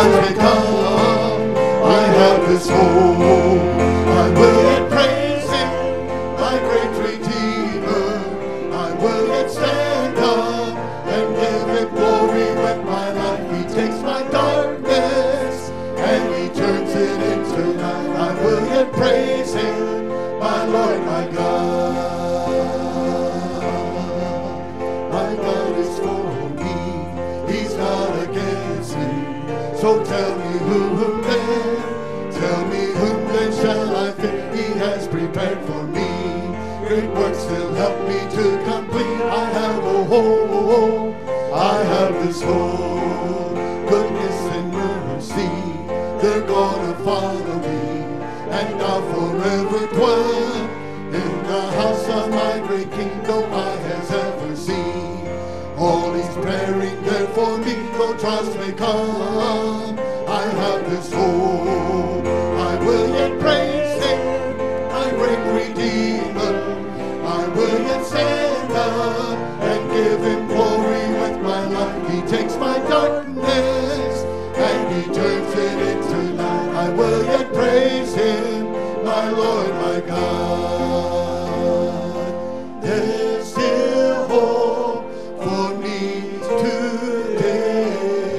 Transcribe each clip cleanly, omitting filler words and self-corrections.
times may come, I have this hope. I will yet praise him, my great Redeemer. I will yet stand up and give him glory with my life. He takes my darkness and he turns it into light. I will yet praise him, my Lord, my God. My God is for me, he's not against me. So tell me whom then shall I fear? He has prepared for me great works still help me to complete. I have a hope, I have this hope. Goodness and mercy, they're gonna follow me, and I'll forever dwell in the house of my great King. No eye has ever seen all he's preparing there for me. Though trials may come, I have this hope. I will yet praise him, my great Redeemer. I will yet stand up and give him glory with my life. He takes my darkness and he turns it into light. I will yet praise him, my Lord, my God. There's still hope for me today.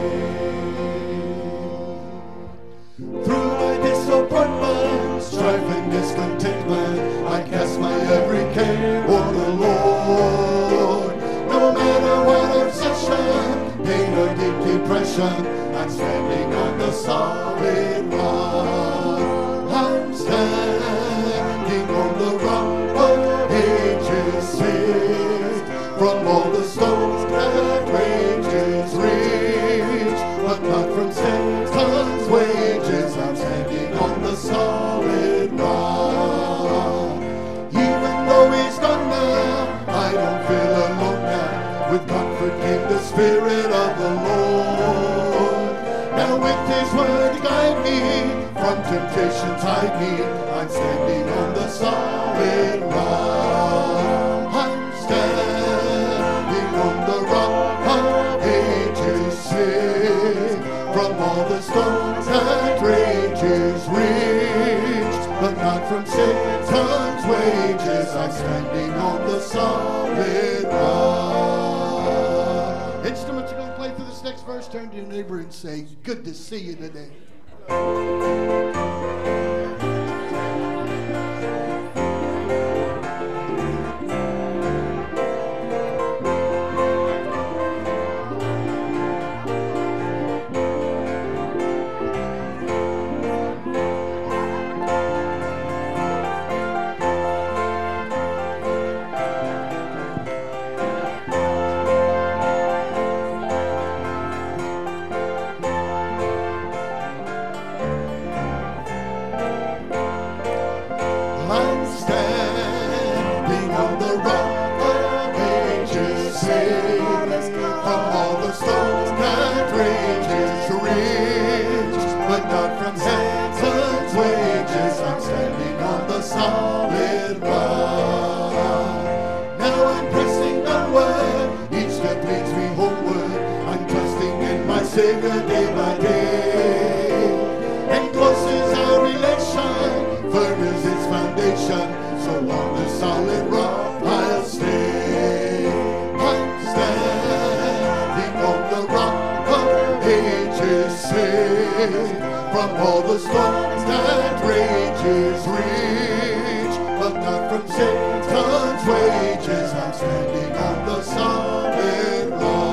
Through my disappointment, strife and discontentment, I cast my every care on the Lord. No matter what obsession, pain or deep depression, I'm standing on the solid rock. I'm standing on the rock of ages saved from all the storms that rages reach, but not from Satan's wages. I'm standing on the solid rock. Even though he's gone now, I don't feel alone now. With comfort came the Spirit of the Lord. Now with his word to guide me, from temptations hide me, I'm standing on the solid rock. I'm standing on the rock of ages saved from all the storms that rages reach, but not from Satan's wages. I'm standing on the solid rock. Instruments are going to play through this next verse. Turn to your neighbor and say, good to see you today. Solid rock. Now I'm pressing onward, each step leads me homeward. I'm trusting in my Savior day by day. And close is our relation, firm is its foundation. So on the solid rock I'll stay. I'm standing on the rock of ages saved from all the storms that rages reach, but not from Satan's wages. I'm standing on the solid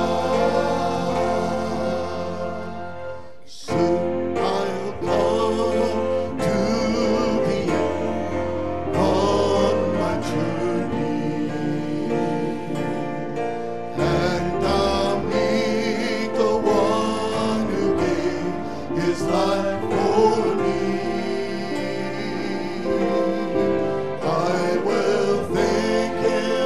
rock. Soon I'll come to the end of my journey, and I'll meet the one who gave his life for me. I will thank him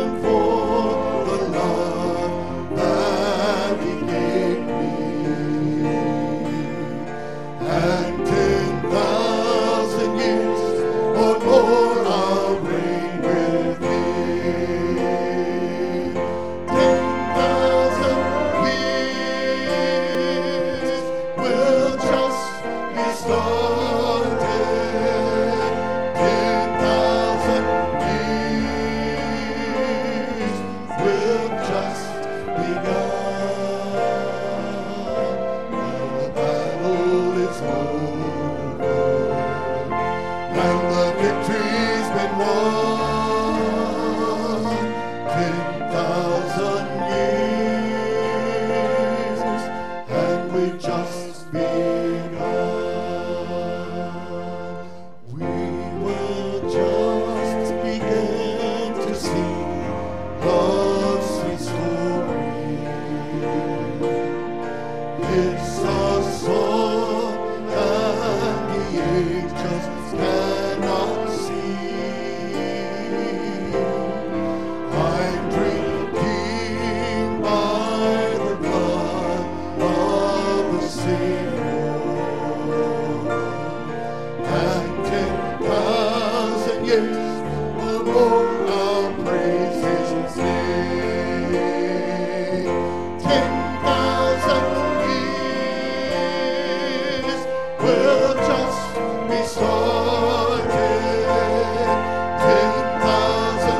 His name. 10,000 years will just be started. 10,000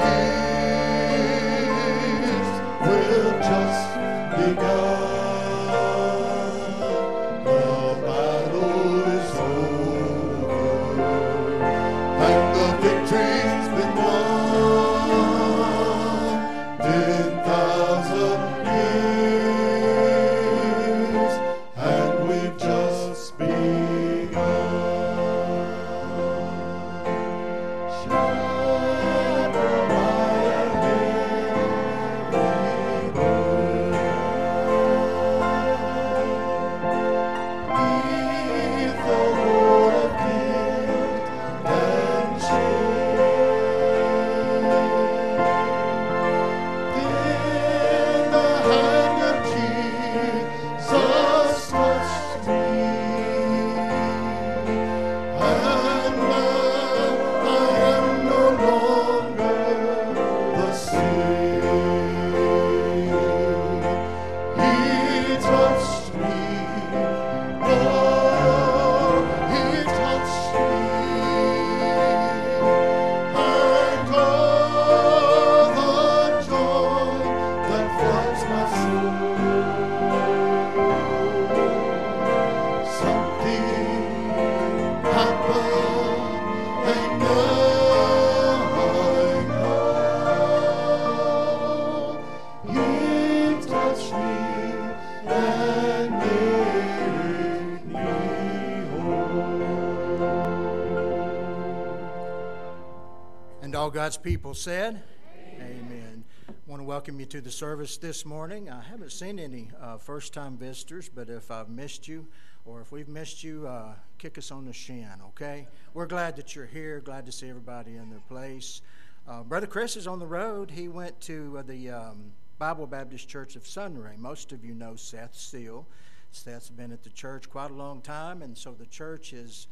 years will just begun. The battle is over and the victory's been won. 10,000 years and we've just begun. All God's people said, Amen. I want to welcome you to the service this morning. I haven't seen any first-time visitors, but if I've missed you or if we've missed you, kick us on the shin, okay? We're glad that you're here, glad to see everybody in their place. Brother Chris is on the road. He went to the Bible Baptist Church of Sunray. Most of you know Seth Seal. Seth's been at the church quite a long time, and so the church is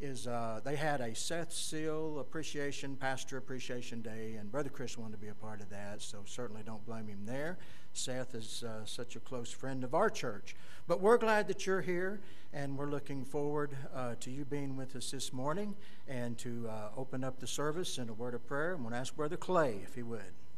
they had a Seth Seal Appreciation, Pastor Appreciation Day, and Brother Chris wanted to be a part of that, so certainly don't blame him there. Seth is such a close friend of our church. But we're glad that you're here, and we're looking forward to you being with us this morning and to open up the service in a word of prayer. I'm going to ask Brother Clay if he would.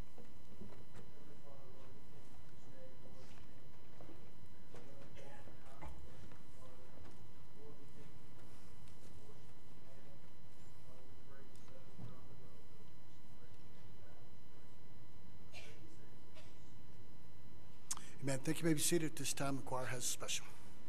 Amen. Thank you. You may be seated at this time. The choir has a special.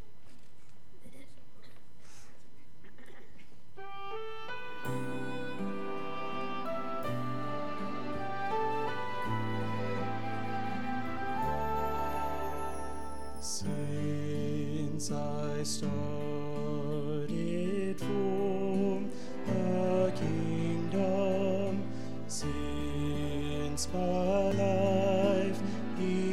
Since I started from the kingdom, since my life He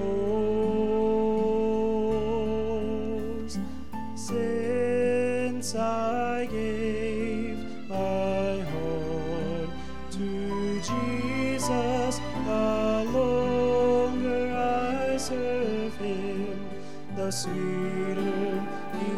controls, since I gave my heart to Jesus, the longer I serve Him, the sweeter He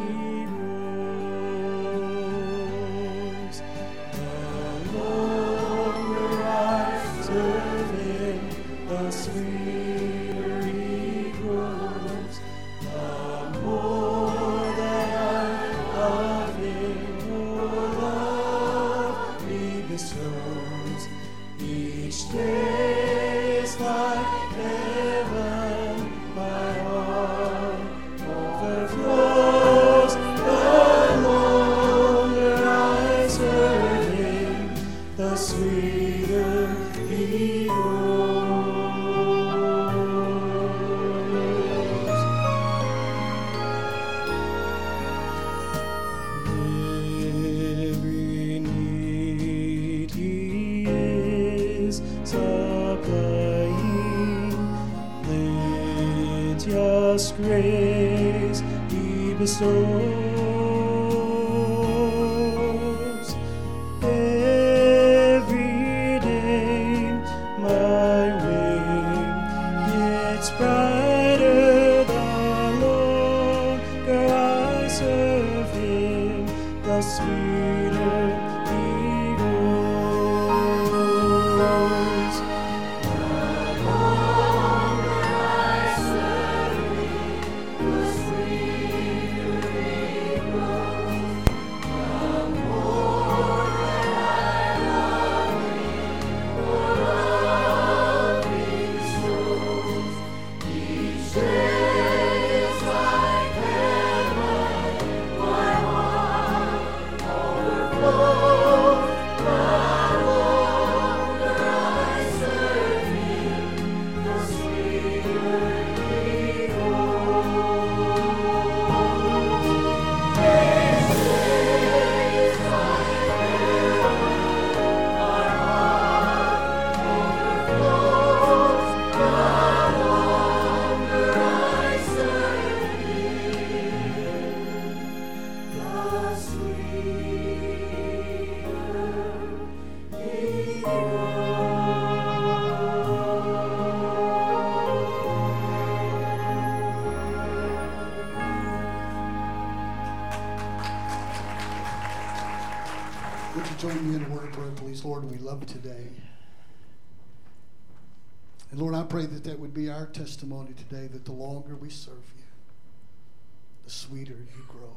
grows. The longer I serve Him, the sweeter He grows. The more that I love Him, more love He bestows. Each day is like heaven, my heart overflows. The longer I serve Him, the sweeter He grows. Every need He is supplying, plenteous grace He bestows. Every day my thy wing. It's brighter the longer I serve him, the sweeter he grows. Would you join me in a word of prayer, please? Lord, we love you today. And Lord, I pray that that would be our testimony today, that the longer we serve you, the sweeter you grow.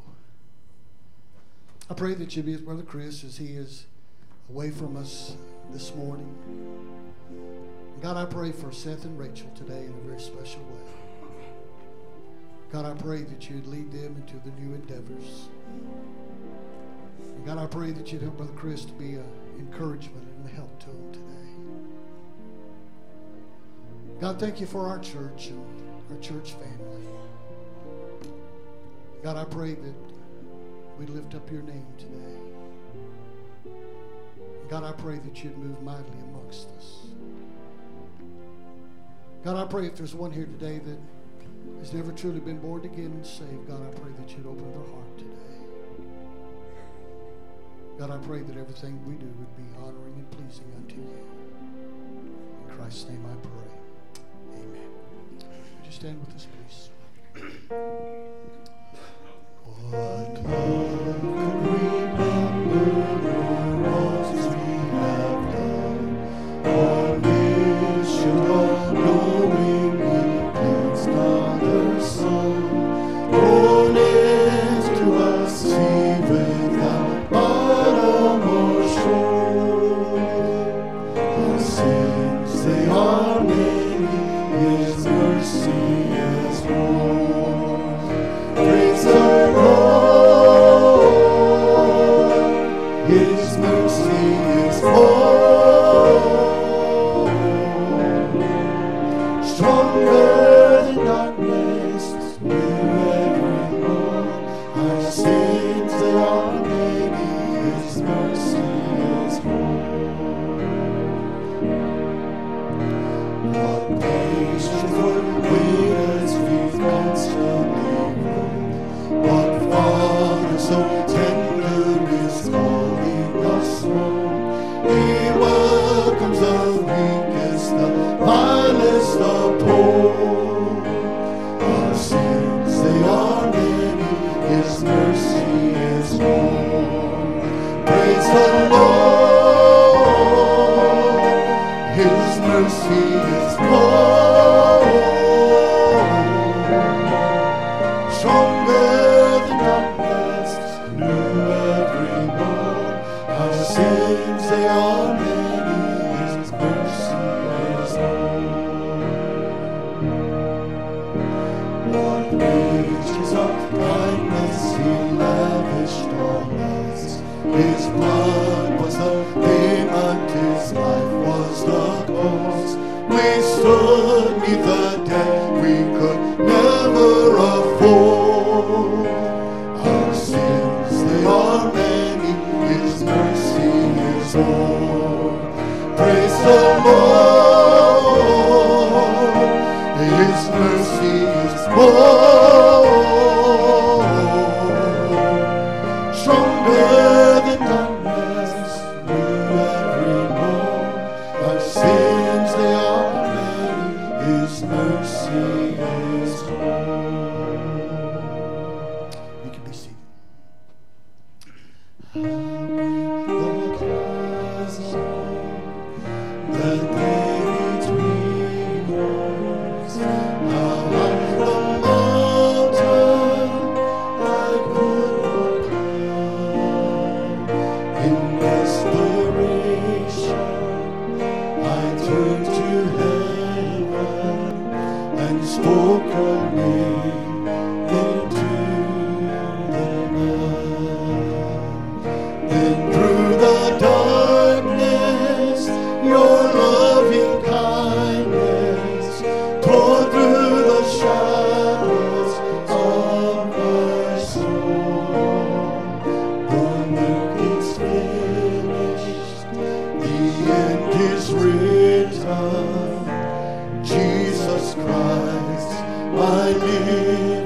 I pray that you be with Brother Chris as he is away from us this morning. God, I pray for Seth and Rachel today in a very special way. God, I pray that you'd lead them into the new endeavors. And God, I pray that you'd help Brother Chris to be an encouragement and a help to him today. God, thank you for our church and our church family. God, I pray that we lift up your name today. God, I pray that you'd move mightily amongst us. God, I pray if there's one here today that has never truly been born again and saved, God, I pray that you'd open their heart today. God, I pray that everything we do would be honoring and pleasing unto you. In Christ's name I pray. Amen. Would you stand with us, please? What love could remember the wrongs we have done? Our mission of knowing we pleased not the Son, born into us sea without bottom or shore. Our sins, they are many, His mercy is more. Praise the Lord, His mercy is more. Stronger than darkness, new every morn. Our sins, they are many, His mercy is more. What patience would wait as we constantly run. What Father so tender is calling us home. He welcomes the weakest, the vilest, the poor. Our sins, they are many, His mercy is more. Praise the Lord, His mercy is more. Stronger than darkness, new every morn. Our sins, they are many, His mercy is more. What riches of kindness He lavished on us. His blood was the payment, His life was the cost. We stood 'neath the debt we could never afford. Our sins, they are many, His mercy is more. Praise the Lord, His mercy is more. Stronger than darkness, new every morn. Our sins, they are He is Lord. You can be seated. Spoke your name into the night. Then through the darkness, your loving kindness tore through the shadows of my soul. The work is finished, the end is written. Jesus Christ, my living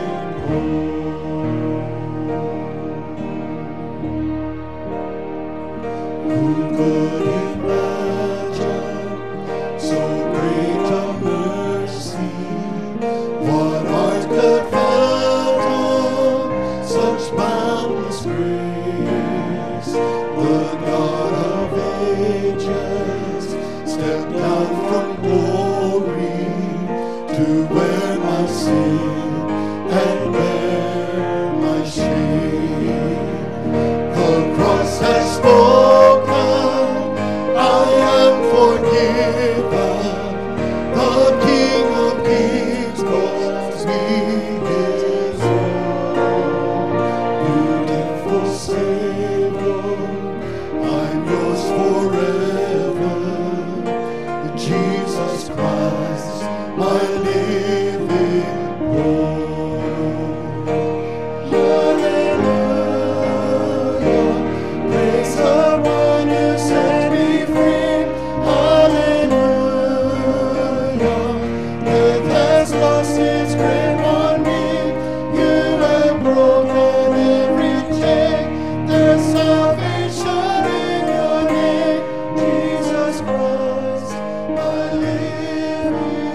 hope. Who could imagine so great a mercy? What heart could fathom such boundless grace? The God of ages stepped down from glory to wear my sin and bear my shame. The cross has spoken, I am forgiven. The King of Kings calls me his own. Beautiful Savior, I'm yours forever. Jesus Christ, my living hope. Hallelujah, praise the one who set me free. Hallelujah, death has lost its grip on me. You have broken every chain. There's salvation in your name, Jesus Christ, my living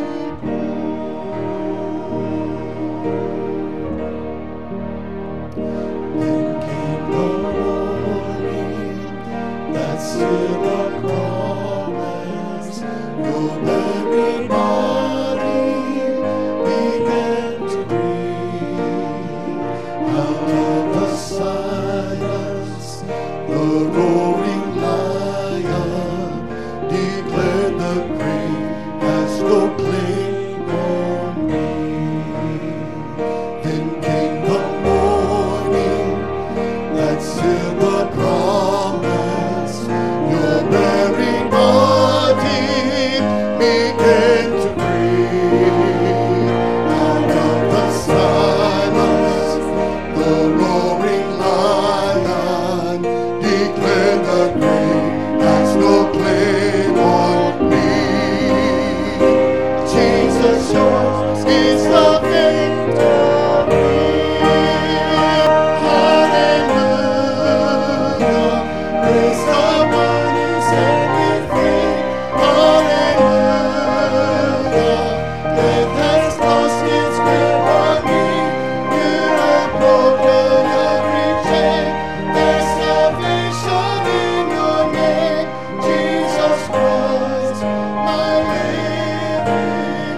hope. Then came the morning that sealed the promise. Your buried body began to breathe. Out of the silence, the roaring lion declared the grave has no claim on me. Then came the morning that sealed the promise. Your buried body began to breathe. Out of the silence, the roaring lion declared the grave has no claim on me. Jesus, yours is the victory. Hallelujah, praise the one who set me free. Hallelujah, death has lost its grip on me. You have broken every chain. There's salvation in your name, Jesus Christ, my living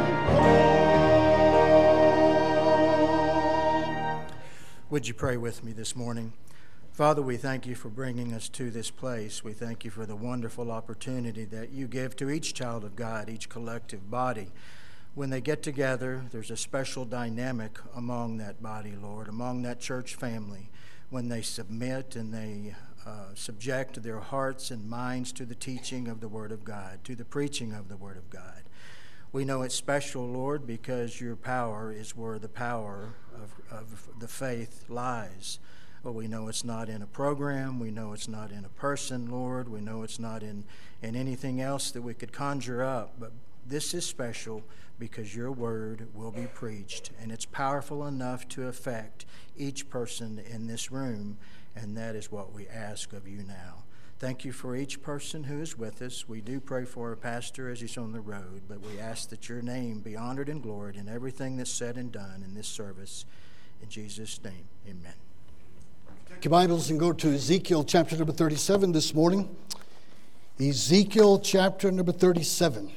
hope. Would you pray with me this morning? Father, we thank you for bringing us to this place. We thank you for the wonderful opportunity that you give to each child of God, each collective body. When they get together, there's a special dynamic among that body, Lord, among that church family. When they submit and they subject their hearts and minds to the teaching of the Word of God, to the preaching of the Word of God. We know it's special, Lord, because your power is where the power of the faith lies. But we know it's not in a program. We know it's not in a person, Lord. We know it's not in anything else that we could conjure up. But this is special because your word will be preached, and it's powerful enough to affect each person in this room, and that is what we ask of you now. Thank you for each person who is with us. We do pray for our pastor as he's on the road, but we ask that your name be honored and gloried in everything that's said and done in this service. In Jesus' name, amen. Take your Bibles and go to Ezekiel chapter number 37 this morning. Ezekiel chapter number 37.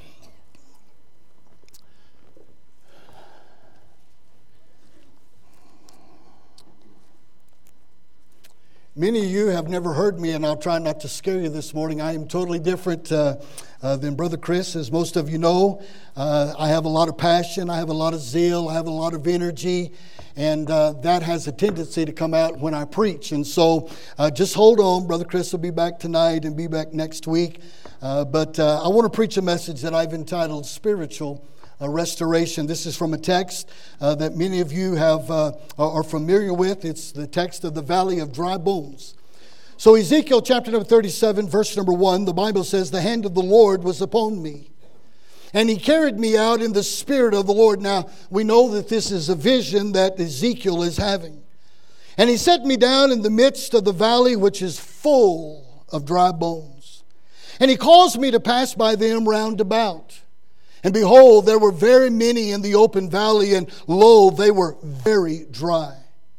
Many of you have never heard me, and I'll try not to scare you this morning. I am totally different than Brother Chris, as most of you know. I have a lot of passion, I have a lot of zeal, I have a lot of energy, and that has a tendency to come out when I preach. And so just hold on. Brother Chris will be back tonight and be back next week. But I want to preach a message that I've entitled Spiritual Restoration. This is from a text that many of you are familiar with. It's the text of the Valley of Dry Bones. So Ezekiel chapter number 37, verse number 1, the Bible says, "The hand of the Lord was upon me, and he carried me out in the spirit of the Lord." Now, we know that this is a vision that Ezekiel is having. "And he set me down in the midst of the valley, which is full of dry bones. And he caused me to pass by them round about. And behold, there were very many in the open valley, and lo, they were very dry.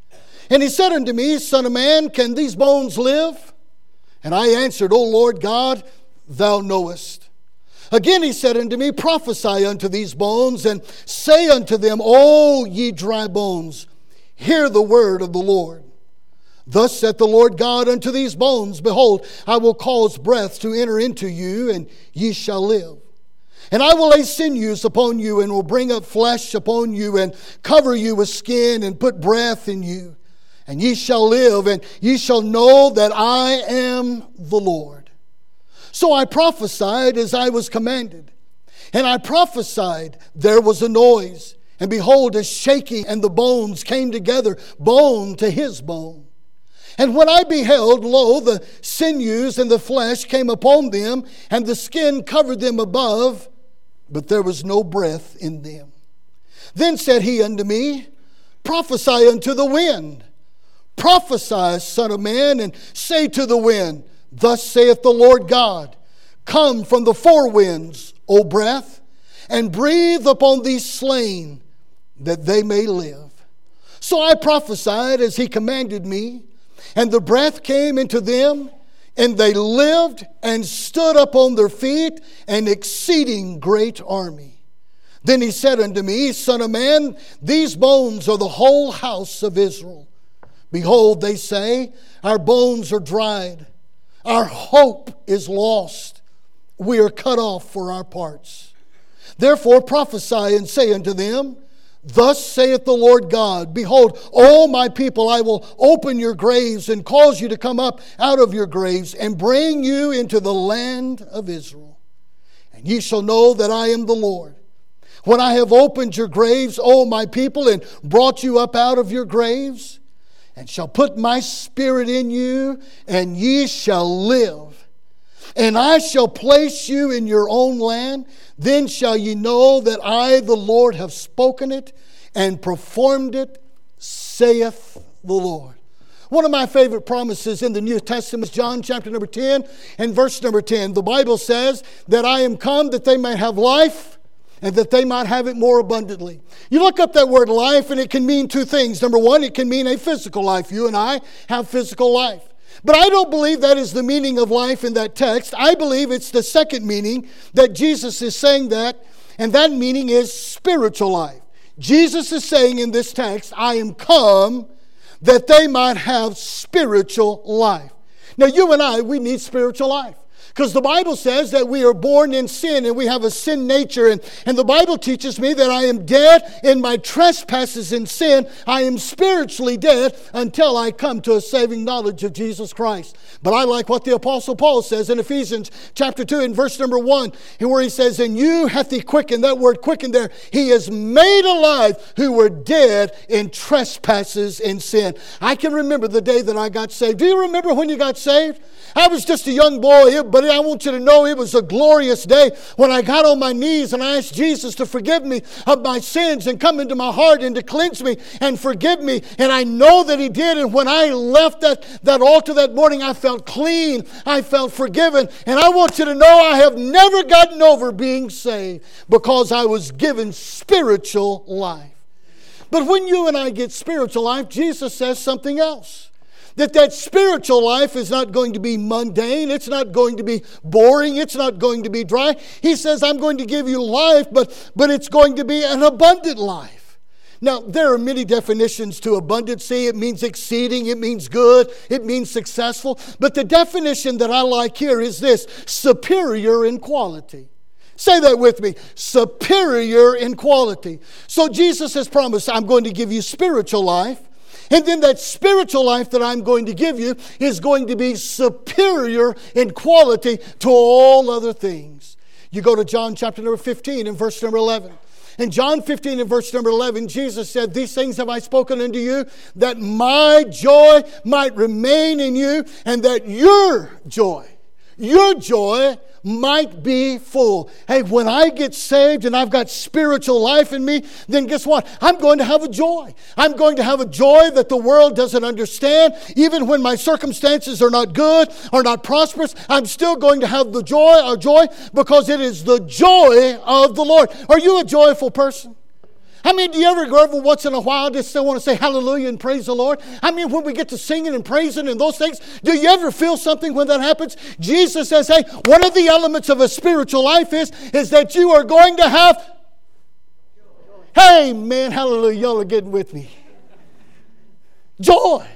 And he said unto me, Son of man, can these bones live? And I answered, O Lord God, thou knowest. Again he said unto me, Prophesy unto these bones, and say unto them, O ye dry bones, hear the word of the Lord. Thus saith the Lord God unto these bones, Behold, I will cause breath to enter into you, and ye shall live. And I will lay sinews upon you, and will bring up flesh upon you, and cover you with skin, and put breath in you. And ye shall live, and ye shall know that I am the Lord. So I prophesied as I was commanded. And I prophesied, there was a noise. And behold, a shaking, and the bones came together, bone to his bone. And when I beheld, lo, the sinews and the flesh came upon them, and the skin covered them above, but there was no breath in them. Then said he unto me, Prophesy unto the wind. Prophesy, son of man, and say to the wind, Thus saith the Lord God, Come from the four winds, O breath, and breathe upon these slain, that they may live. So I prophesied as he commanded me, and the breath came into them, and they lived and stood up on their feet, an exceeding great army. Then he said unto me, Son of man, these bones are the whole house of Israel. Behold, they say, Our bones are dried. Our hope is lost. We are cut off for our parts. Therefore prophesy and say unto them, Thus saith the Lord God, Behold, O my people, I will open your graves and cause you to come up out of your graves and bring you into the land of Israel. And ye shall know that I am the Lord. When I have opened your graves, O my people, and brought you up out of your graves, and shall put my spirit in you, and ye shall live. And I shall place you in your own land. Then shall ye know that I, the Lord, have spoken it and performed it, saith the Lord. One of my favorite promises in the New Testament is John chapter number 10 and verse number 10. The Bible says that I am come that they may have life and that they might have it more abundantly. You look up that word life and it can mean two things. Number one, it can mean a physical life. You and I have physical life. But I don't believe that is the meaning of life in that text. I believe it's the second meaning that Jesus is saying that, and that meaning is spiritual life. Jesus is saying in this text, I am come that they might have spiritual life. Now you and I, we need spiritual life. Because the Bible says that we are born in sin and we have a sin nature. And the Bible teaches me that I am dead in my trespasses and sin. I am spiritually dead until I come to a saving knowledge of Jesus Christ. But I like what the Apostle Paul says in Ephesians chapter 2 and verse number 1, where he says, And you hath he quickened, that word quickened there, he is made alive who were dead in trespasses and sin. I can remember the day that I got saved. Do you remember when you got saved? I was just a young boy, but But I want you to know it was a glorious day when I got on my knees and I asked Jesus to forgive me of my sins and come into my heart and to cleanse me and forgive me. And I know that He did. And when I left that altar that morning, I felt clean. I felt forgiven. And I want you to know I have never gotten over being saved because I was given spiritual life. But when you and I get spiritual life, Jesus says something else. That spiritual life is not going to be mundane. It's not going to be boring. It's not going to be dry. He says, I'm going to give you life, but it's going to be an abundant life. Now, there are many definitions to abundancy. It means exceeding. It means good. It means successful. But the definition that I like here is this: superior in quality. Say that with me. Superior in quality. So Jesus has promised, I'm going to give you spiritual life. And then that spiritual life that I'm going to give you is going to be superior in quality to all other things. You go to John chapter number 15 and verse number 11. In John 15 and verse number 11, Jesus said, these things have I spoken unto you, that my joy might remain in you, and that your joy might be full. Hey, when I get saved and I've got spiritual life in me, then guess what? I'm going to have a joy. I'm going to have a joy that the world doesn't understand. Even when my circumstances are not good or not prosperous, I'm still going to have the joy because it is the joy of the Lord. Are you a joyful person? I mean, do you ever go every once in a while just still want to say hallelujah and praise the Lord? I mean, when we get to singing and praising and those things, do you ever feel something when that happens? Jesus says, hey, one of the elements of a spiritual life is that you are going to have, hey, man, hallelujah, y'all are getting with me. Joy.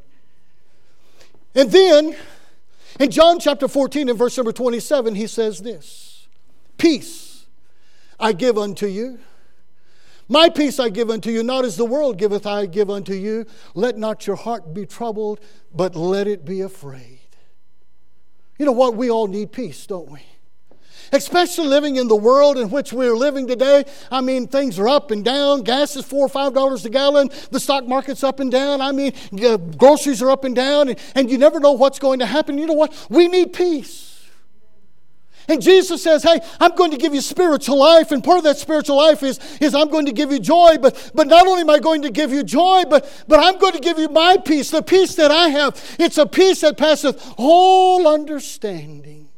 And then, in John chapter 14 and verse number 27, he says this: peace I give unto you. My peace I give unto you, not as the world giveth I give unto you. Let not your heart be troubled, but let it be afraid. You know what? We all need peace, don't we? Especially living in the world in which we're living today. I mean, things are up and down. Gas is $4 or $5 a gallon. The stock market's up and down. I mean, groceries are up and down. And you never know what's going to happen. You know what? We need peace. And Jesus says, hey, I'm going to give you spiritual life. And part of that spiritual life is I'm going to give you joy. But not only am I going to give you joy, but I'm going to give you my peace, the peace that I have. It's a peace that passeth all understanding.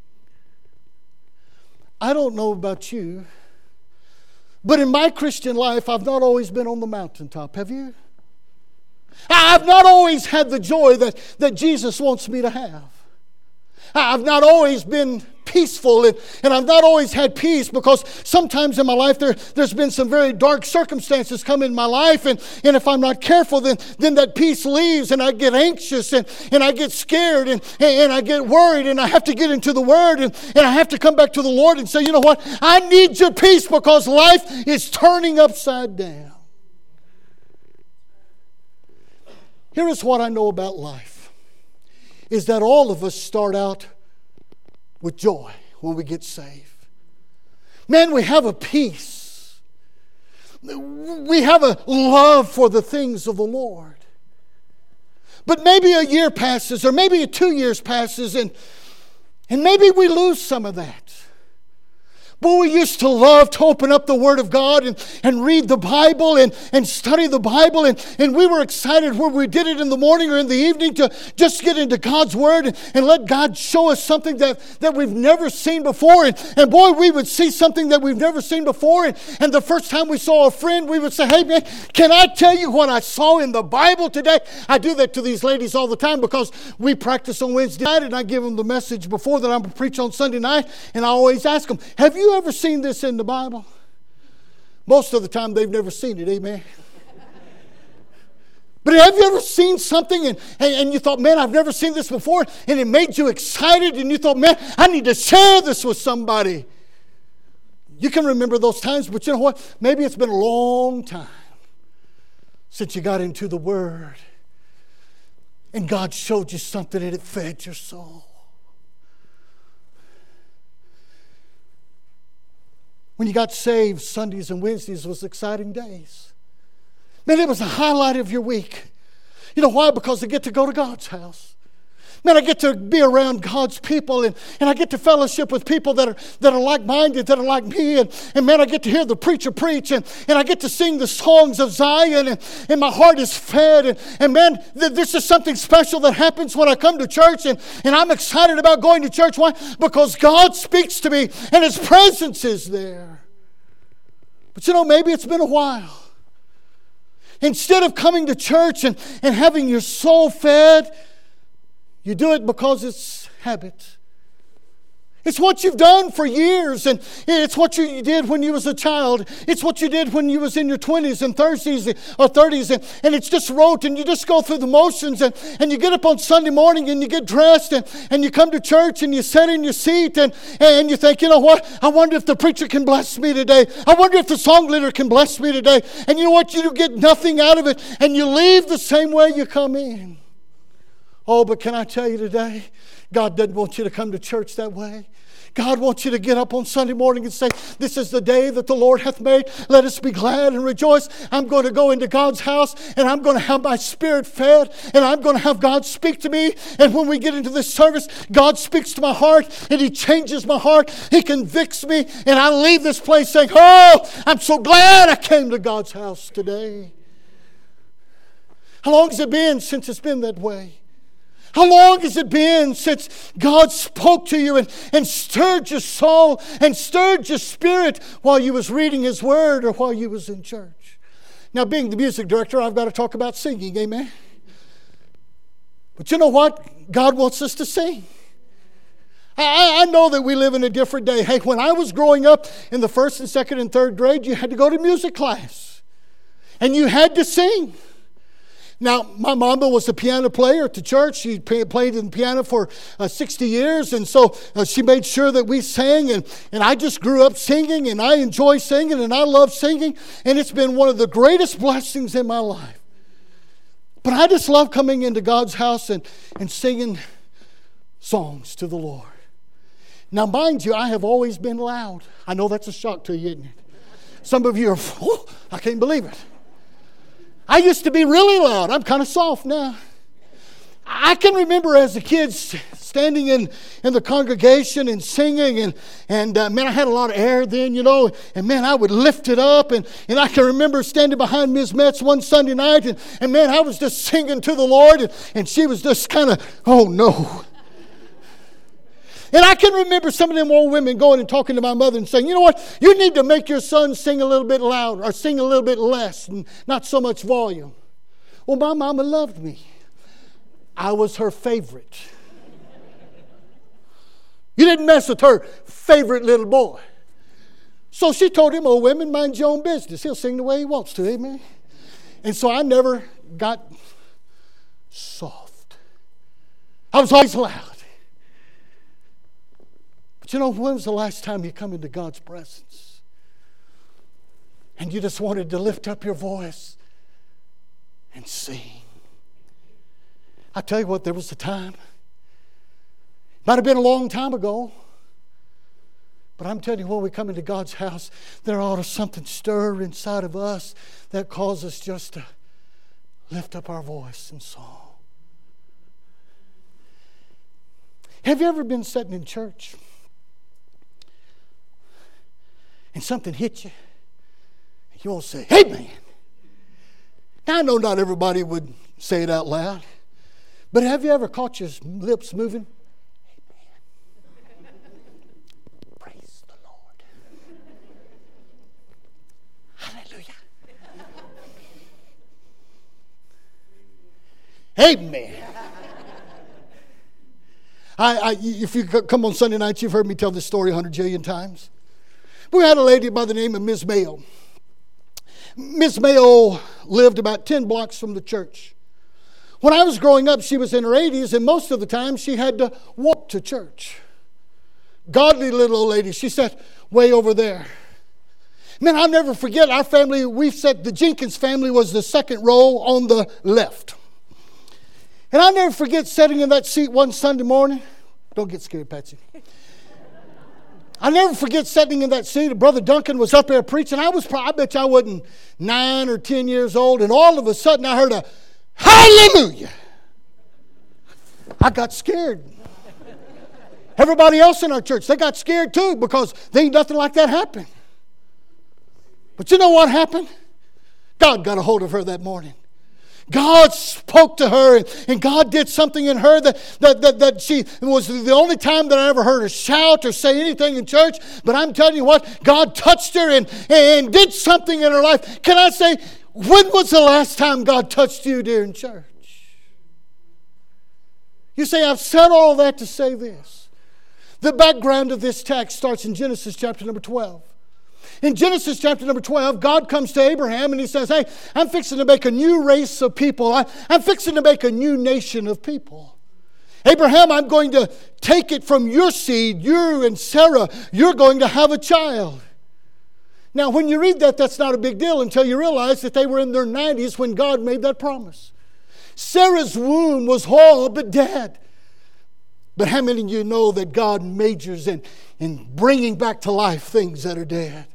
I don't know about you, but in my Christian life, I've not always been on the mountaintop. Have you? I've not always had the joy that Jesus wants me to have. I've not always been peaceful, and I've not always had peace because sometimes in my life there's been some very dark circumstances come in my life, and if I'm not careful, then that peace leaves, and I get anxious, and I get scared, and I get worried, and I have to get into the Word, and I have to come back to the Lord and say, you know what, I need your peace because life is turning upside down. Here is what I know about life, is that all of us start out with joy when we get saved. Man, we have a peace. We have a love for the things of the Lord. But maybe a year passes, or maybe 2 years passes, and maybe we lose some of that. Boy, we used to love to open up the Word of God and read the Bible and study the Bible. And we were excited when we did it in the morning or in the evening to just get into God's Word and let God show us something that we've never seen before. And boy, we would see something that we've never seen before. And the first time we saw a friend, we would say, hey man, can I tell you what I saw in the Bible today? I do that to these ladies all the time because we practice on Wednesday night and I give them the message before that I'm going to preach on Sunday night. And I always ask them, have you ever seen this in the Bible? Most of the time they've never seen it, amen. But have you ever seen something and you thought, man, I've never seen this before, and it made you excited and you thought, man, I need to share this with somebody? You can remember those times, but you know what? Maybe it's been a long time since you got into the Word and God showed you something and it fed your soul. When you got saved, Sundays and Wednesdays was exciting days. Man, it was the highlight of your week. You know why? Because they get to go to God's house. Man, I get to be around God's people, and I get to fellowship with people that are like-minded, that are like me. And man, I get to hear the preacher preach, and I get to sing the songs of Zion, and my heart is fed. And man, this is something special that happens when I come to church, and I'm excited about going to church. Why? Because God speaks to me, and His presence is there. But maybe it's been a while. Instead of coming to church and having your soul fed, you do it because it's habit. It's what you've done for years, and it's what you did when you was a child. It's what you did when you was in your 20s and 30s, and it's just rote, and you just go through the motions, and you get up on Sunday morning, and you get dressed, and you come to church, and you sit in your seat, and you think, you know what? I wonder if the preacher can bless me today. I wonder if the song leader can bless me today. And you know what? You get nothing out of it, and you leave the same way you come in. Oh, but can I tell you today, God doesn't want you to come to church that way. God wants you to get up on Sunday morning and say, this is the day that the Lord hath made. Let us be glad and rejoice. I'm going to go into God's house, and I'm going to have my spirit fed, and I'm going to have God speak to me. And when we get into this service, God speaks to my heart, and He changes my heart. He convicts me, and I leave this place saying, oh, I'm so glad I came to God's house today. How long has it been since it's been that way? How long has it been since God spoke to you and stirred your soul and stirred your spirit while you was reading His Word or while you was in church? Now, being the music director, I've got to talk about singing, amen? But you know what? God wants us to sing. I know that we live in a different day. Hey, when I was growing up in the 1st and 2nd and 3rd grade, you had to go to music class. And you had to sing. Now, my mama was a piano player at the church. She played in piano for 60 years, and so she made sure that we sang, and I just grew up singing, and I enjoy singing, and I love singing, and it's been one of the greatest blessings in my life. But I just love coming into God's house and singing songs to the Lord. Now, mind you, I have always been loud. I know that's a shock to you, isn't it? Some of you are, oh, I can't believe it. I used to be really loud. I'm kind of soft now. I can remember as a kid standing in the congregation and singing, and man, I had a lot of air then, and man, I would lift it up, and I can remember standing behind Ms. Metz one Sunday night, and man, I was just singing to the Lord, and she was just kind of, oh no. And I can remember some of them old women going and talking to my mother and saying, you know what, you need to make your son sing a little bit louder or sing a little bit less and not so much volume. Well, my mama loved me. I was her favorite. You didn't mess with her favorite little boy. So she told him, old women, mind your own business. He'll sing the way he wants to, amen? And so I never got soft. I was always loud. But when was the last time you come into God's presence and you just wanted to lift up your voice and sing? I tell you what, there was a time. Might have been a long time ago. But I'm telling you, when we come into God's house, there ought to something stir inside of us that causes us just to lift up our voice in song. Have you ever been sitting in church and something hit you, and you won't say, hey, man. Now, I know not everybody would say it out loud, but have you ever caught your lips moving? Amen. Praise the Lord. Hallelujah. Amen. If you come on Sunday nights, you've heard me tell this story 100 jillion times. We had a lady by the name of Ms. Mayo. Ms. Mayo lived about 10 blocks from the church. When I was growing up, she was in her 80s, and most of the time she had to walk to church. Godly little old lady. She sat way over there. Man, I'll never forget our family. The Jenkins family was the second row on the left. And I'll never forget sitting in that seat one Sunday morning. Don't get scared, Patsy. I'll never forget sitting in that seat. Brother Duncan was up there preaching. I bet you I wasn't 9 or 10 years old. And all of a sudden I heard a hallelujah. I got scared. Everybody else in our church, they got scared too because there ain't nothing like that happened. But you know what happened? God got a hold of her that morning. God spoke to her, and God did something in her that she, it was the only time that I ever heard her shout or say anything in church. But I'm telling you what, God touched her and did something in her life. Can I say, when was the last time God touched you during church? You say, I've said all that to say this. The background of this text starts in Genesis chapter number 12. In Genesis chapter number 12, God comes to Abraham and He says, hey, I'm fixing to make a new race of people. I'm fixing to make a new nation of people. Abraham, I'm going to take it from your seed, you and Sarah. You're going to have a child. Now, when you read that, that's not a big deal until you realize that they were in their 90s when God made that promise. Sarah's womb was whole but dead. But how many of you know that God majors in bringing back to life things that are dead?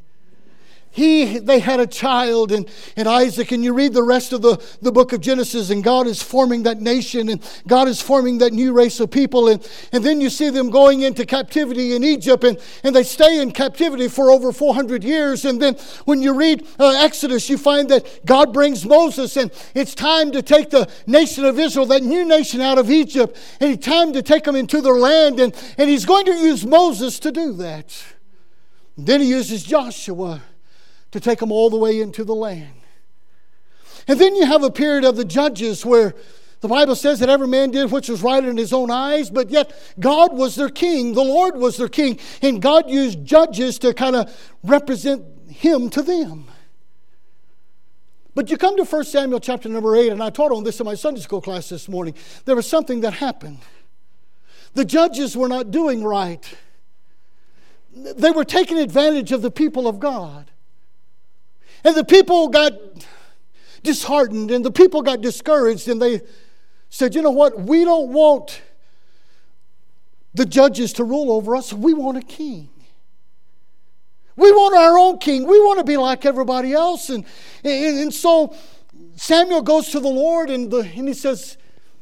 They had a child in Isaac, and you read the rest of the book of Genesis, and God is forming that nation, and God is forming that new race of people, and then you see them going into captivity in Egypt, and they stay in captivity for over 400 years, and then when you read Exodus, you find that God brings Moses, and it's time to take the nation of Israel, that new nation, out of Egypt, and it's time to take them into their land, and He's going to use Moses to do that. And then He uses Joshua to take them all the way into the land. And then you have a period of the judges where the Bible says that every man did which was right in his own eyes, but yet God was their king, the Lord was their king, and God used judges to kind of represent Him to them. But you come to 1 Samuel chapter number 8, and I taught on this in my Sunday school class this morning. There was something that happened. The judges were not doing right. They were taking advantage of the people of God. And the people got disheartened, and the people got discouraged, and they said, you know what, we don't want the judges to rule over us. We want a king. We want our own king. We want to be like everybody else. And so Samuel goes to the Lord, and he says,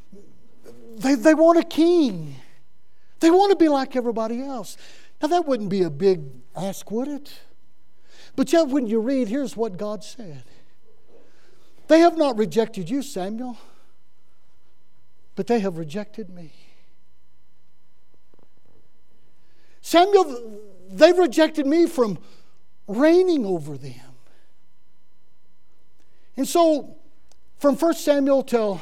they want a king. They want to be like everybody else. Now that wouldn't be a big ask, would it? But yet when you read, here's what God said. They have not rejected you, Samuel, but they have rejected me. Samuel, they've rejected me from reigning over them. And so from 1 Samuel till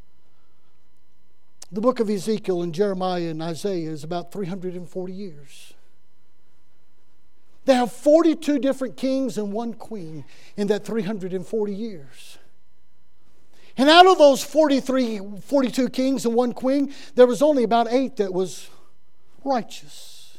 the book of Ezekiel and Jeremiah and Isaiah is about 340 years. They have 42 different kings and one queen in that 340 years. And out of those 42 kings and one queen, there was only about 8 that was righteous.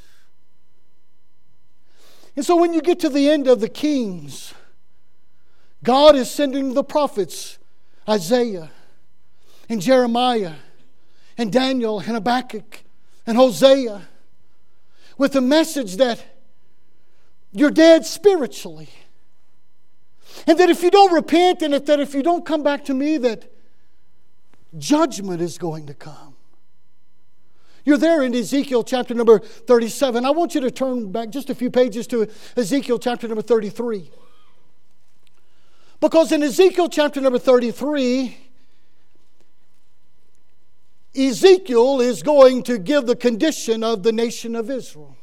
And so when you get to the end of the kings, God is sending the prophets, Isaiah and Jeremiah and Daniel and Habakkuk and Hosea, with the message that you're dead spiritually. And that if you don't repent, and that if you don't come back to me, that judgment is going to come. You're there in Ezekiel chapter number 37. I want you to turn back just a few pages to Ezekiel chapter number 33. Because in Ezekiel chapter number 33, Ezekiel is going to give the condition of the nation of Israel.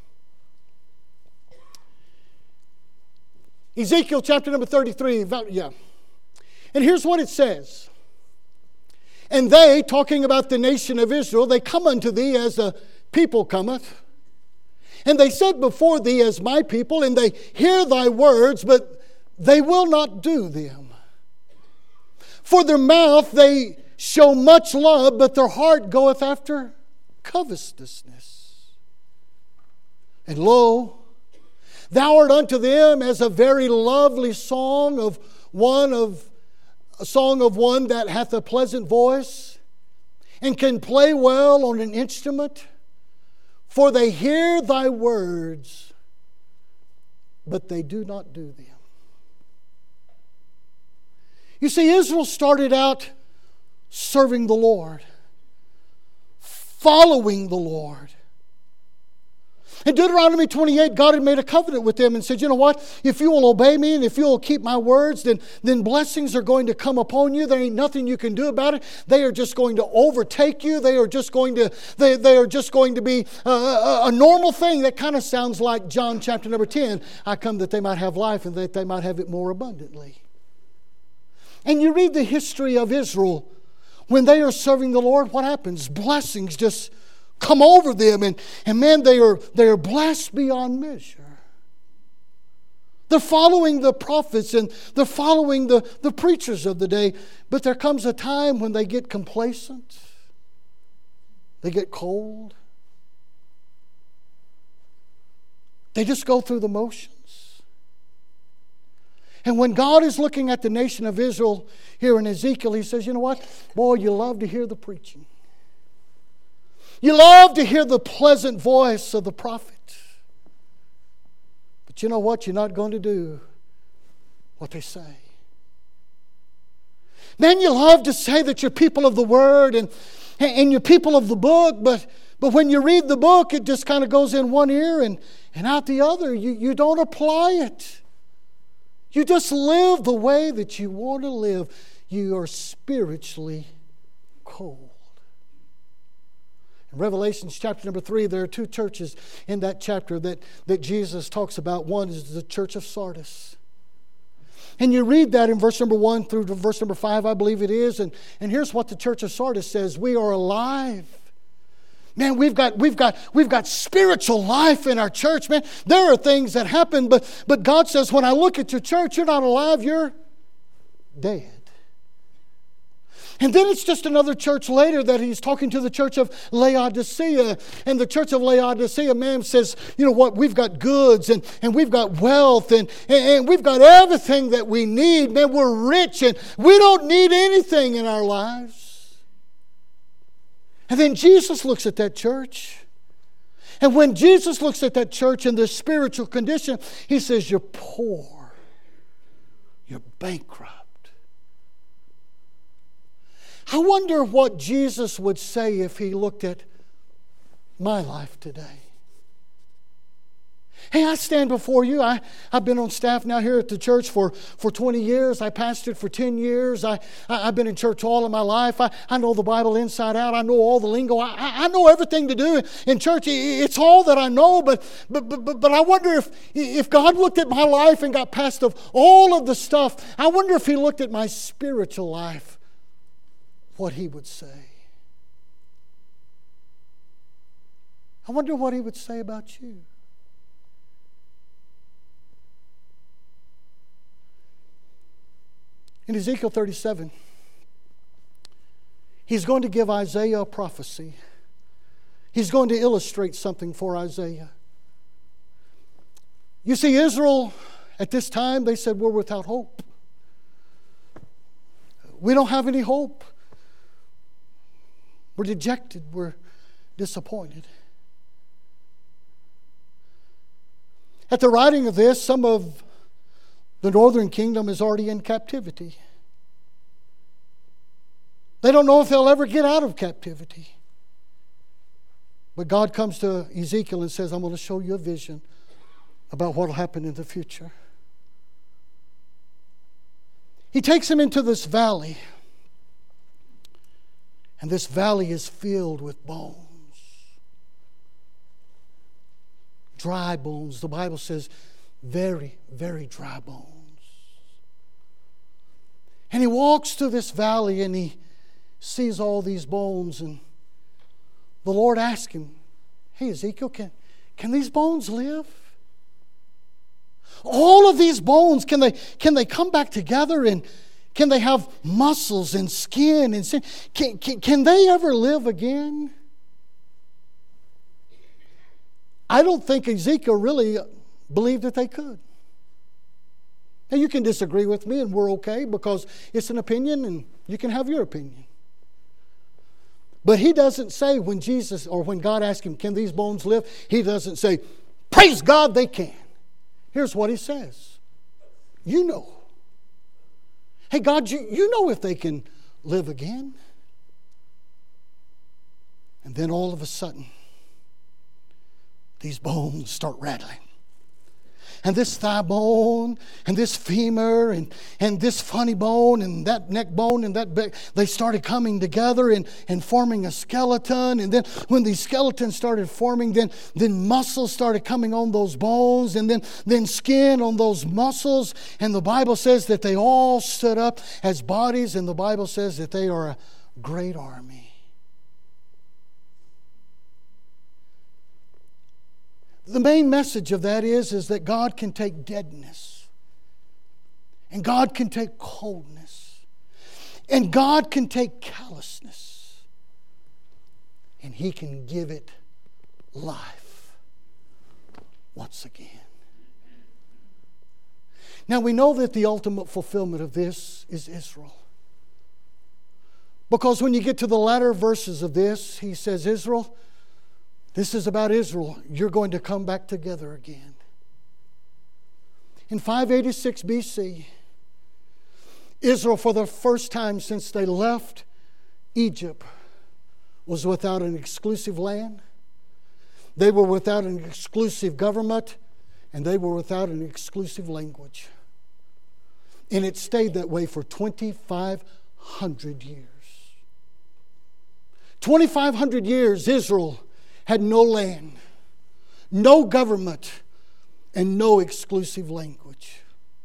Ezekiel chapter number 33, And here's what it says. And they, talking about the nation of Israel, they come unto thee as a people cometh. And they said before thee as my people, and they hear thy words, but they will not do them. For their mouth they show much love, but their heart goeth after covetousness. And lo, thou art unto them as a very lovely song of one that hath a pleasant voice and can play well on an instrument. For they hear thy words, but they do not do them. You see, Israel started out serving the Lord, following the Lord. In Deuteronomy 28, God had made a covenant with them and said, you know what? If you will obey me and if you will keep my words, then blessings are going to come upon you. There ain't nothing you can do about it. They are just going to overtake you. They are just going to be a normal thing. That kind of sounds like John chapter number 10. I come that they might have life and that they might have it more abundantly. And you read the history of Israel. When they are serving the Lord, what happens? Blessings just come over them, and man, they are blessed beyond measure. They're following the prophets and they're following the preachers of the day, but there comes a time when they get complacent, they get cold, they just go through the motions. And when God is looking at the nation of Israel here in Ezekiel, He says, you know what? Boy, you love to hear the preaching. You love to hear the pleasant voice of the prophet. But you know what? You're not going to do what they say. Man, you love to say that you're people of the Word and you're people of the book, but when you read the book, it just kind of goes in one ear and out the other. You don't apply it. You just live the way that you want to live. You are spiritually cold. In Revelation chapter number 3, there are two churches in that chapter that Jesus talks about. One is the church of Sardis. And you read that in verse number 1 through to verse number 5, I believe it is. And here's what the church of Sardis says. We are alive. Man, we've got spiritual life in our church, man. There are things that happen, but God says, when I look at your church, you're not alive, you're dead. And then it's just another church later that he's talking to the church of Laodicea. And the church of Laodicea, man, says, you know what, we've got goods and we've got wealth and we've got everything that we need. Man, we're rich and we don't need anything in our lives. And then Jesus looks at that church. And when Jesus looks at that church in their spiritual condition, He says, you're poor. You're bankrupt. I wonder what Jesus would say if He looked at my life today. Hey, I stand before you. I've been on staff now here at the church for 20 years. I pastored for 10 years. I've been in church all of my life. I know the Bible inside out. I know all the lingo. I know everything to do in church. It's all that I know. But I wonder if God looked at my life and got past of all of the stuff, I wonder if He looked at my spiritual life, what He would say. I wonder what He would say about you. In Ezekiel 37, He's going to give Isaiah a prophecy. He's going to illustrate something for Isaiah. You see, Israel, at this time, they said, we're without hope. We don't have any hope. We're dejected. We're disappointed. At the writing of this, some of the northern kingdom is already in captivity. They don't know if they'll ever get out of captivity. But God comes to Ezekiel and says, I'm going to show you a vision about what will happen in the future. He takes him into this valley. And this valley is filled with bones. Dry bones. The Bible says very, very dry bones. And he walks through this valley and he sees all these bones. And the Lord asks him, hey, Ezekiel, can these bones live? All of these bones, can they come back together and can they have muscles and skin and sin? Can they ever live again? I don't think Ezekiel really believed that they could. Now you can disagree with me and we're okay because it's an opinion and you can have your opinion. But he doesn't say when Jesus or when God asked him, can these bones live? He doesn't say, praise God they can. Here's what he says. You know. Hey, God, you know if they can live again. And then all of a sudden, these bones start rattling. And this thigh bone, and this femur, and this funny bone, and that neck bone, and that back, they started coming together and forming a skeleton. And then when these skeletons started forming, then muscles started coming on those bones, and then skin on those muscles. And the Bible says that they all stood up as bodies, and the Bible says that they are a great army. The main message of that is that God can take deadness, and God can take coldness, and God can take callousness, and He can give it life once again. Now we know that the ultimate fulfillment of this is Israel. Because when you get to the latter verses of this, He says, Israel, this is about Israel. You're going to come back together again. In 586 BC, Israel, for the first time since they left Egypt, was without an exclusive land. They were without an exclusive government, and they were without an exclusive language. And it stayed that way for 2,500 years. 2,500 years, Israel had no land, no government, and no exclusive language.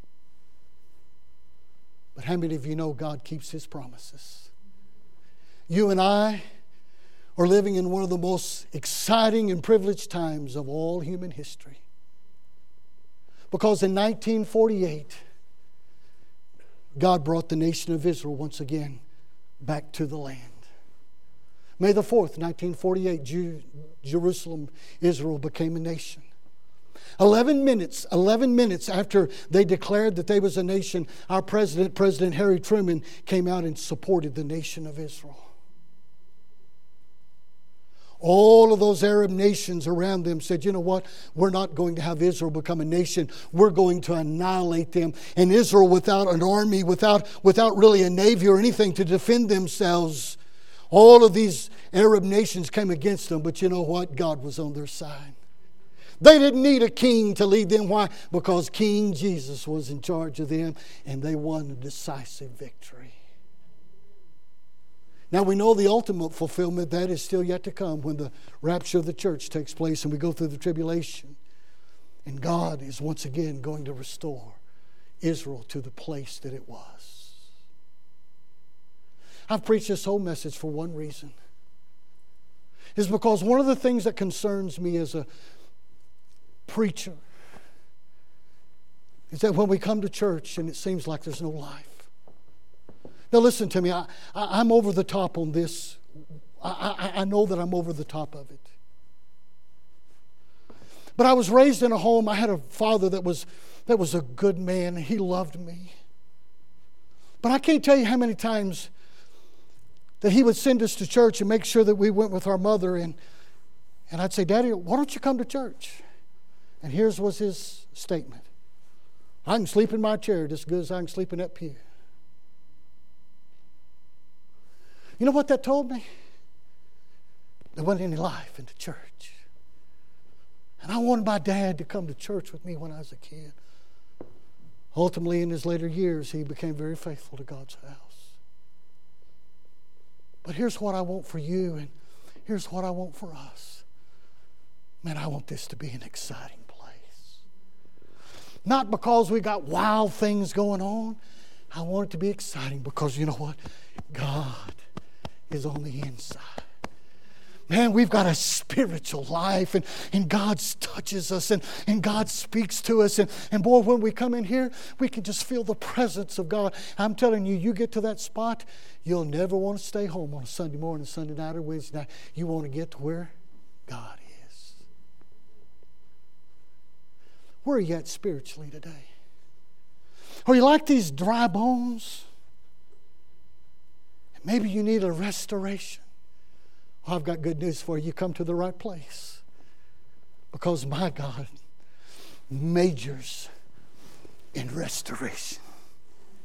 But how many of you know God keeps His promises? You and I are living in one of the most exciting and privileged times of all human history. Because in 1948, God brought the nation of Israel once again back to the land. May the 4th, 1948, Jerusalem, Israel became a nation. 11 minutes after they declared that they was a nation, our President Harry Truman, came out and supported the nation of Israel. All of those Arab nations around them said, you know what? We're not going to have Israel become a nation. We're going to annihilate them. And Israel, without an army, without really a navy or anything to defend themselves, all of these Arab nations came against them. But you know what? God was on their side. They didn't need a king to lead them. Why? Because King Jesus was in charge of them, and they won a decisive victory. Now we know the ultimate fulfillment, that is still yet to come when the rapture of the church takes place and we go through the tribulation. And God is once again going to restore Israel to the place that it was. I've preached this whole message for one reason. It's because one of the things that concerns me as a preacher is that when we come to church and it seems like there's no life. Now listen to me, I'm over the top on this. I know that I'm over the top of it. But I was raised in a home, I had a father that was a good man. He loved me. But I can't tell you how many times that he would send us to church and make sure that we went with our mother. And I'd say, Daddy, why don't you come to church? And here's was his statement. I can sleep in my chair just as good as I can sleep in that pew. You know what that told me? There wasn't any life in the church. And I wanted my dad to come to church with me when I was a kid. Ultimately, in his later years, he became very faithful to God's house. But here's what I want for you, and here's what I want for us. Man, I want this to be an exciting place. Not because we got wild things going on. I want it to be exciting because you know what? God is on the inside. Man, we've got a spiritual life, and God touches us, and God speaks to us. And boy, when we come in here, we can just feel the presence of God. I'm telling you, you get to that spot, you'll never want to stay home on a Sunday morning, Sunday night, or Wednesday night. You want to get to where God is. Where are you at spiritually today? Are you like these dry bones? Maybe you need a restoration. Well, I've got good news for you. You come to the right place. Because my God majors in restoration,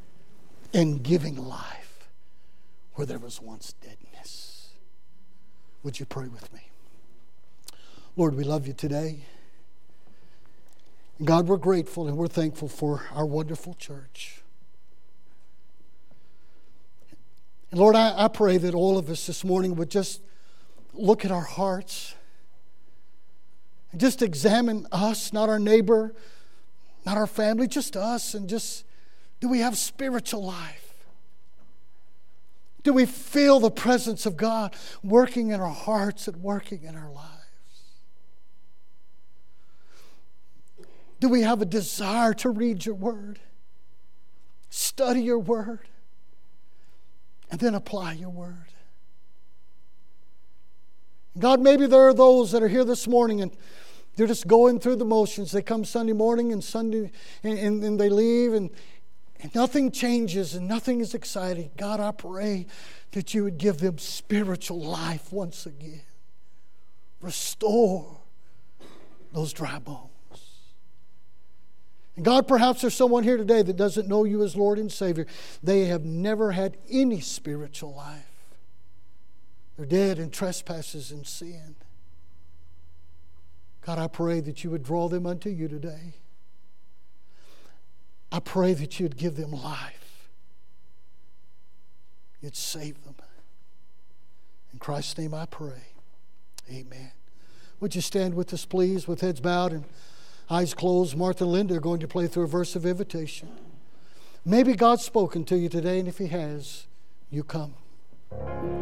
in giving life where there was once deadness. Would you pray with me? Lord, we love you today. God, we're grateful and we're thankful for our wonderful church. And Lord, I pray that all of us this morning would just look at our hearts and just examine us, not our neighbor, not our family, just us, and just, do we have spiritual life? Do we feel the presence of God working in our hearts and working in our lives? Do we have a desire to read your word, study your word, and then apply your word? God, maybe there are those that are here this morning and they're just going through the motions. They come Sunday morning and and they leave and nothing changes and nothing is exciting. God, I pray that you would give them spiritual life once again. Restore those dry bones. And God, perhaps there's someone here today that doesn't know you as Lord and Savior. They have never had any spiritual life. They're dead in trespasses and sin. God, I pray that you would draw them unto you today. I pray that you'd give them life. You'd save them. In Christ's name I pray. Amen. Would you stand with us, please, with heads bowed and eyes closed? Martha and Linda are going to play through a verse of invitation. Maybe God's spoken to you today, and if He has, you come.